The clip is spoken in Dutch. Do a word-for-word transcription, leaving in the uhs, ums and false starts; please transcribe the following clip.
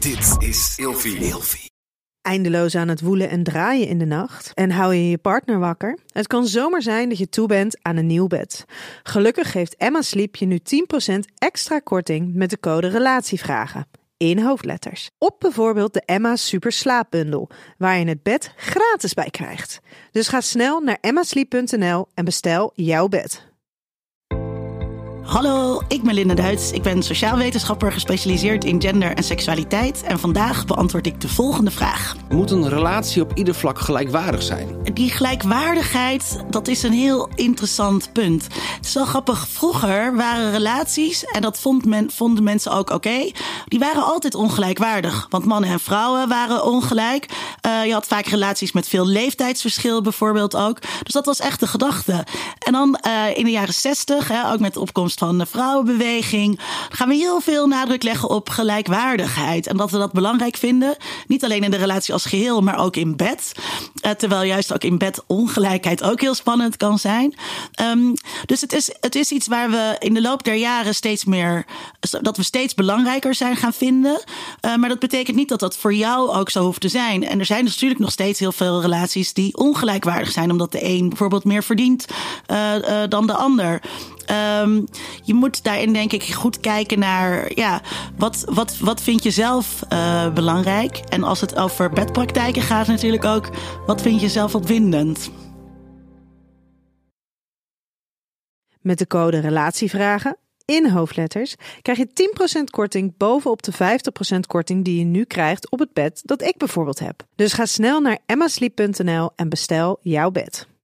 Dit is Ilfie. Ilfie. Eindeloos aan het woelen en draaien in de nacht en hou je je partner wakker? Het kan zomaar zijn dat je toe bent aan een nieuw bed. Gelukkig geeft Emma Sleep je nu tien procent extra korting met de code RELATIEVRAGEN. In hoofdletters. Op bijvoorbeeld de Emma Super Slaapbundel, waar je het bed gratis bij krijgt. Dus ga snel naar emma sleep punt n l en bestel jouw bed. Hallo, ik ben Linda Duits. Ik ben sociaal wetenschapper gespecialiseerd in gender en seksualiteit. En vandaag beantwoord ik de volgende vraag. Moet een relatie op ieder vlak gelijkwaardig zijn? Die gelijkwaardigheid, dat is een heel interessant punt. Het is wel grappig. Vroeger waren relaties, en dat vond men, vonden mensen ook oké, okay, die waren altijd ongelijkwaardig. Want mannen en vrouwen waren ongelijk. Uh, je had vaak relaties met veel leeftijdsverschil bijvoorbeeld ook. Dus dat was echt de gedachte. En dan uh, in de jaren zestig, hè, ook met de opkomst van de vrouwenbeweging, gaan we heel veel nadruk leggen op gelijkwaardigheid. En dat we dat belangrijk vinden. Niet alleen in de relatie als geheel, maar ook in bed. Uh, terwijl juist ook in bed ongelijkheid ook heel spannend kan zijn. Um, dus het is, het is iets waar we in de loop der jaren steeds meer, dat we steeds belangrijker zijn gaan vinden. Uh, maar dat betekent niet dat dat voor jou ook zo hoeft te zijn. En er zijn dus natuurlijk nog steeds heel veel relaties die ongelijkwaardig zijn, omdat de een bijvoorbeeld meer verdient uh, uh, dan de ander. Um, je moet daarin denk ik goed kijken naar, ja, wat, wat, wat vind je zelf uh, belangrijk? En als het over bedpraktijken gaat natuurlijk ook, wat vind je zelf opwindend? Met de code RELATIEVRAGEN in hoofdletters krijg je tien procent korting bovenop de vijftig procent korting die je nu krijgt op het bed dat ik bijvoorbeeld heb. Dus ga snel naar emma sleep punt n l en bestel jouw bed.